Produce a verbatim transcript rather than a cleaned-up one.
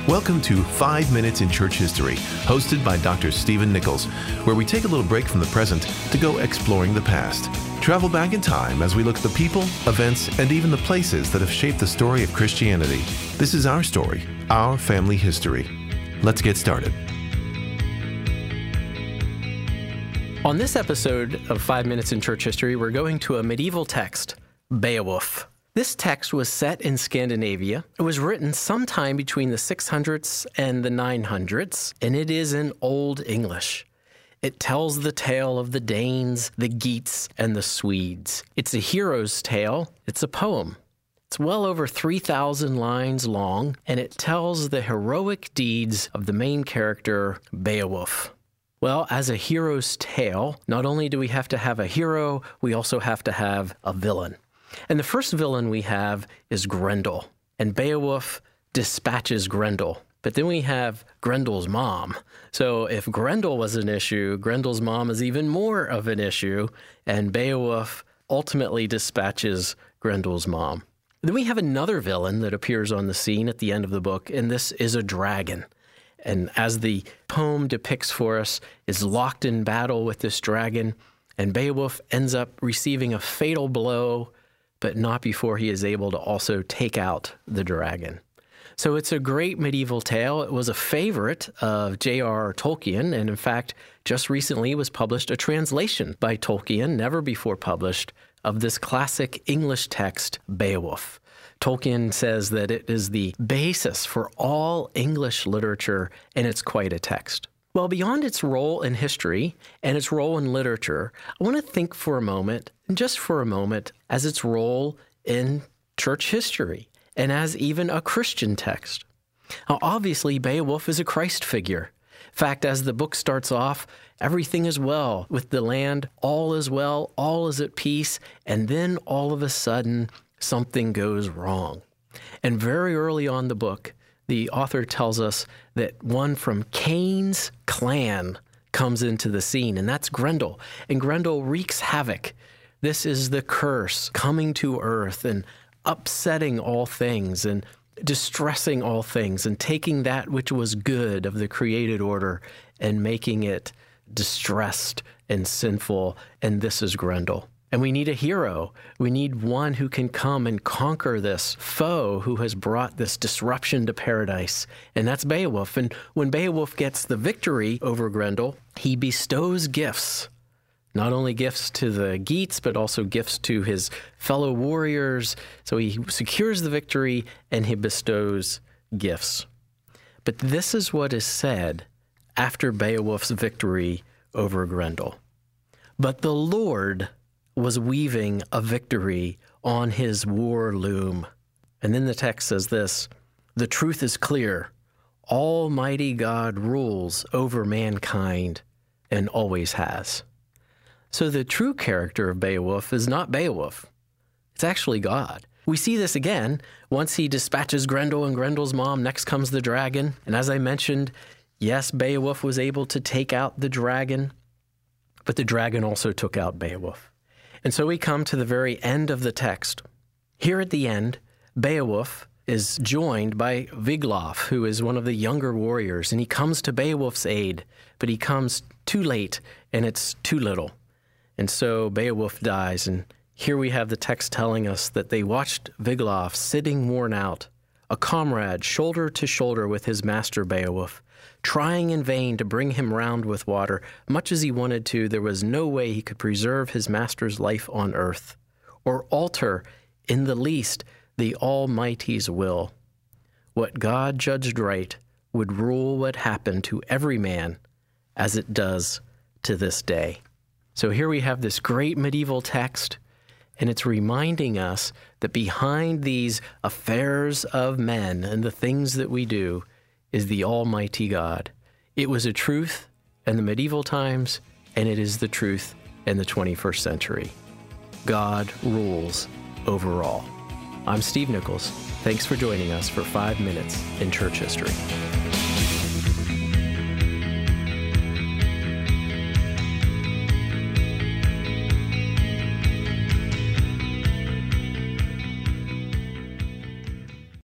Welcome to Five Minutes in Church History, hosted by Doctor Stephen Nichols, where we take a little break from the present to go exploring the past. Travel back in time as we look at the people, events, and even the places that have shaped the story of Christianity. This is our story, our family history. Let's get started. On this episode of Five Minutes in Church History, we're going to a medieval text, Beowulf. This text was set in Scandinavia. It was written sometime between the six hundreds and the nine hundreds, and it is in Old English. It tells the tale of the Danes, the Geats, and the Swedes. It's a hero's tale. It's a poem. It's well over three thousand lines long, and it tells the heroic deeds of the main character, Beowulf. Well, as a hero's tale, not only do we have to have a hero, we also have to have a villain. And the first villain we have is Grendel, and Beowulf dispatches Grendel. But then we have Grendel's mom. So if Grendel was an issue, Grendel's mom is even more of an issue, and Beowulf ultimately dispatches Grendel's mom. Then we have another villain that appears on the scene at the end of the book, and this is a dragon. And as the poem depicts for us, is locked in battle with this dragon, and Beowulf ends up receiving a fatal blow, but not before he is able to also take out the dragon. So it's a great medieval tale. It was a favorite of J R R Tolkien, and in fact, just recently was published a translation by Tolkien, never before published, of this classic English text, Beowulf. Tolkien says that it is the basis for all English literature, and it's quite a text. Well, beyond its role in history and its role in literature, I want to think for a moment, just for a moment, as its role in church history and as even a Christian text. Now, obviously, Beowulf is a Christ figure. In fact, as the book starts off, everything is well with the land, all is well, all is at peace, and then all of a sudden, something goes wrong. And very early on in the book, the author tells us that one from Cain's clan comes into the scene, and that's Grendel. And Grendel wreaks havoc. This is the curse coming to earth and upsetting all things and distressing all things and taking that which was good of the created order and making it distressed and sinful. And this is Grendel. And we need a hero. We need one who can come and conquer this foe who has brought this disruption to paradise. And that's Beowulf. And when Beowulf gets the victory over Grendel, he bestows gifts. Not only gifts to the Geats, but also gifts to his fellow warriors. So he secures the victory and he bestows gifts. But this is what is said after Beowulf's victory over Grendel. But the Lord was weaving a victory on his war loom. And then the text says this, "The truth is clear. Almighty God rules over mankind and always has." So the true character of Beowulf is not Beowulf. It's actually God. We see this again once he dispatches Grendel and Grendel's mom. Next comes the dragon. And as I mentioned, yes, Beowulf was able to take out the dragon, but the dragon also took out Beowulf. And so we come to the very end of the text. Here at the end, Beowulf is joined by Wiglaf, who is one of the younger warriors, and he comes to Beowulf's aid, but he comes too late, and it's too little. And so Beowulf dies, and here we have the text telling us that they watched Wiglaf sitting worn out, a comrade shoulder to shoulder with his master Beowulf, trying in vain to bring him round with water. Much as he wanted to, there was no way he could preserve his master's life on earth, or alter, in the least, the Almighty's will. What God judged right would rule what happened to every man, as it does to this day. So here we have this great medieval text, and it's reminding us that behind these affairs of men and the things that we do is the Almighty God. It was a truth in the medieval times, and it is the truth in the twenty-first century. God rules over all. I'm Steve Nichols. Thanks for joining us for Five Minutes in Church History.